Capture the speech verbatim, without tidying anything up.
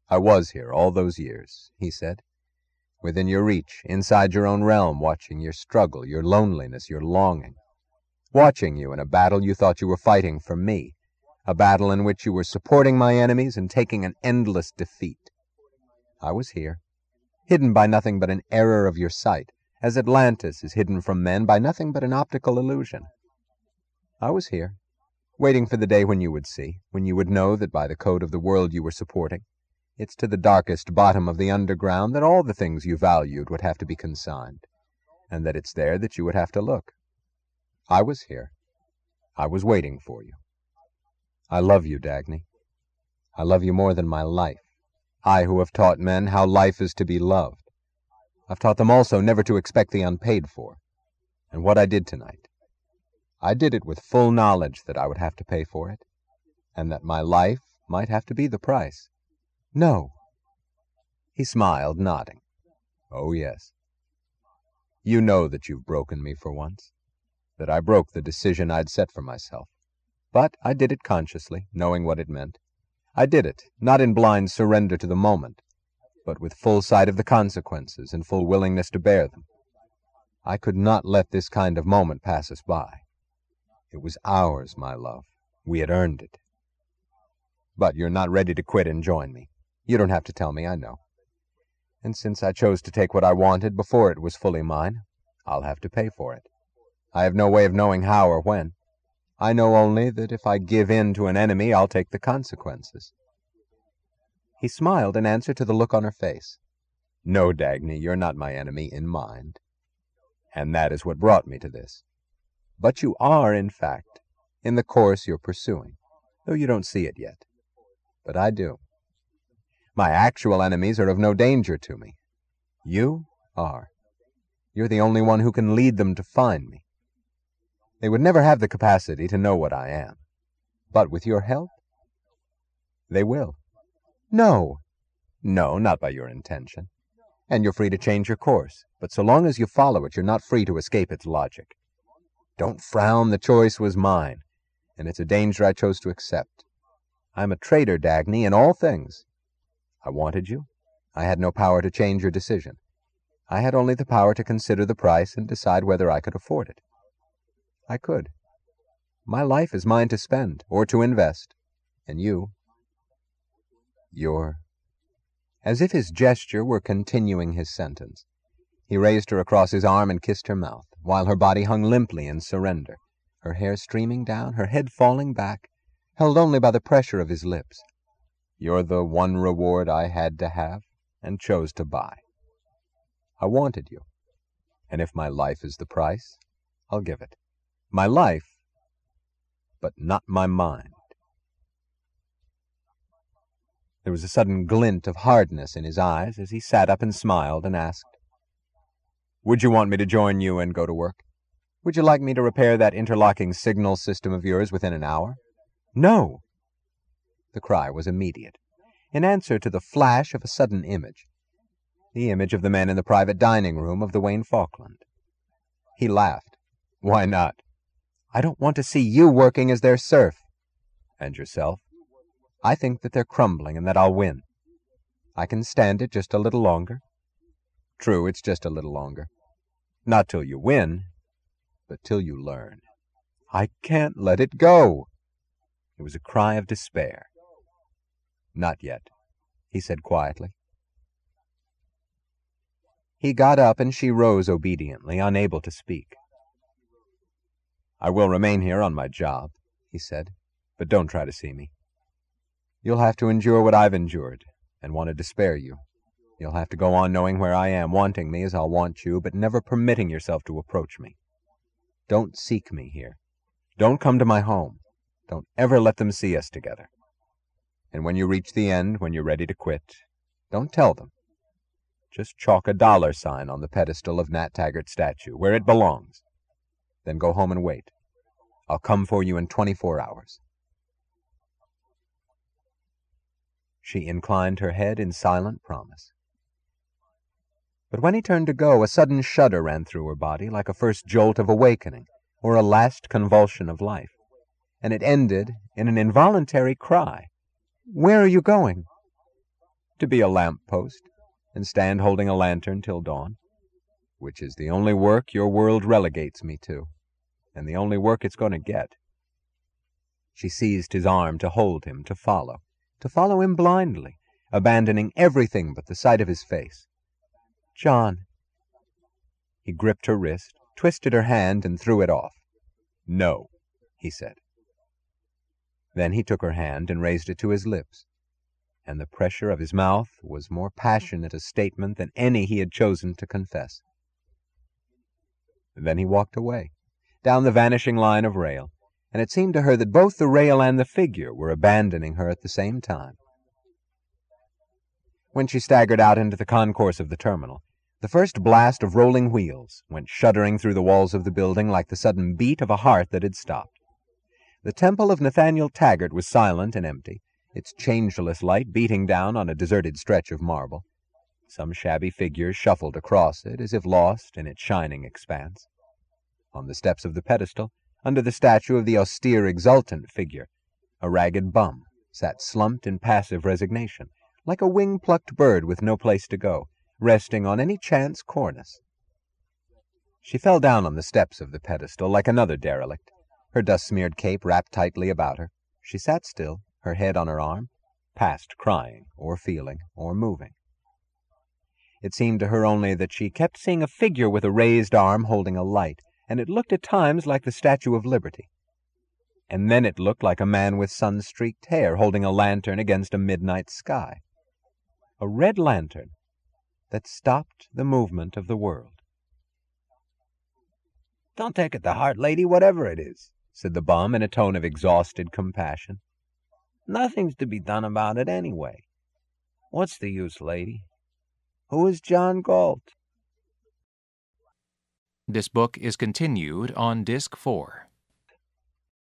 I was here all those years, he said. Within your reach, inside your own realm, watching your struggle, your loneliness, your longing. Watching you in a battle you thought you were fighting for me, a battle in which you were supporting my enemies and taking an endless defeat. I was here, hidden by nothing but an error of your sight, as Atlantis is hidden from men by nothing but an optical illusion. I was here, waiting for the day when you would see, when you would know that by the code of the world you were supporting, it's to the darkest bottom of the underground that all the things you valued would have to be consigned, and that it's there that you would have to look. I was here. I was waiting for you. I love you, Dagny. I love you more than my life. I who have taught men how life is to be loved. I've taught them also never to expect the unpaid for. And what I did tonight, I did it with full knowledge that I would have to pay for it, and that my life might have to be the price. No. He smiled, nodding. Oh, yes. You know that you've broken me for once, that I broke the decision I'd set for myself. But I did it consciously, knowing what it meant. I did it, not in blind surrender to the moment, but with full sight of the consequences and full willingness to bear them. I could not let this kind of moment pass us by. It was ours, my love. We had earned it. But you're not ready to quit and join me. You don't have to tell me, I know. And since I chose to take what I wanted before it was fully mine, I'll have to pay for it. I have no way of knowing how or when. I know only that if I give in to an enemy, I'll take the consequences. He smiled in answer to the look on her face. No, Dagny, you're not my enemy in mind. And that is what brought me to this. But you are, in fact, in the course you're pursuing, though you don't see it yet. But I do. My actual enemies are of no danger to me. You are. You're the only one who can lead them to find me. They would never have the capacity to know what I am. But with your help, they will. No. No, not by your intention. And you're free to change your course. But so long as you follow it, you're not free to escape its logic. Don't frown, the choice was mine, and it's a danger I chose to accept. I'm a traitor, Dagny, in all things. I wanted you. I had no power to change your decision. I had only the power to consider the price and decide whether I could afford it. I could. My life is mine to spend, or to invest. And you, you're... As if his gesture were continuing his sentence, he raised her across his arm and kissed her mouth, while her body hung limply in surrender, her hair streaming down, her head falling back, held only by the pressure of his lips. You're the one reward I had to have, and chose to buy. I wanted you, and if my life is the price, I'll give it. My life, but not my mind. There was a sudden glint of hardness in his eyes as he sat up and smiled and asked, Would you want me to join you and go to work? Would you like me to repair that interlocking signal system of yours within an hour? No! The cry was immediate, in answer to the flash of a sudden image, the image of the men in the private dining room of the Wayne Falkland. He laughed. Why not? I don't want to see you working as their serf. And yourself? I think that they're crumbling and that I'll win. I can stand it just a little longer. True, it's just a little longer. Not till you win, but till you learn. I can't let it go. It was a cry of despair. Not yet, he said quietly. He got up and she rose obediently, unable to speak. I will remain here on my job, he said, but don't try to see me. You'll have to endure what I've endured, and wanted to spare you. You'll have to go on knowing where I am, wanting me as I'll want you, but never permitting yourself to approach me. Don't seek me here. Don't come to my home. Don't ever let them see us together. And when you reach the end, when you're ready to quit, don't tell them. Just chalk a dollar sign on the pedestal of Nat Taggart's statue, where it belongs. Then go home and wait. I'll come for you in twenty-four hours. She inclined her head in silent promise. But when he turned to go, a sudden shudder ran through her body, like a first jolt of awakening, or a last convulsion of life, and it ended in an involuntary cry. Where are you going? to be a lamp-post, and stand holding a lantern till dawn, which is the only work your world relegates me to, and the only work it's going to get. She seized his arm to hold him, to follow, to follow him blindly, abandoning everything but the sight of his face. "John." He gripped her wrist, twisted her hand, and threw it off. "No," he said. Then he took her hand and raised it to his lips, and the pressure of his mouth was more passionate a statement than any he had chosen to confess. Then he walked away, down the vanishing line of rail, and it seemed to her that both the rail and the figure were abandoning her at the same time. When she staggered out into the concourse of the terminal, the first blast of rolling wheels went shuddering through the walls of the building like the sudden beat of a heart that had stopped. The temple of Nathaniel Taggart was silent and empty, its changeless light beating down on a deserted stretch of marble. Some shabby figures shuffled across it as if lost in its shining expanse. On the steps of the pedestal, under the statue of the austere, exultant figure, a ragged bum sat slumped in passive resignation, like a wing-plucked bird with no place to go, resting on any chance cornice. She fell down on the steps of the pedestal like another derelict, her dust-smeared cape wrapped tightly about her. She sat still, her head on her arm, past crying or feeling or moving. It seemed to her only that she kept seeing a figure with a raised arm holding a light, and it looked at times like the Statue of Liberty. And then it looked like a man with sun-streaked hair holding a lantern against a midnight sky. A red lantern that stopped the movement of the world. "Don't take it to heart, lady, whatever it is," said the bum in a tone of exhausted compassion. "Nothing's to be done about it anyway. What's the use, lady? Who is John Galt?" This book is continued on Disc four.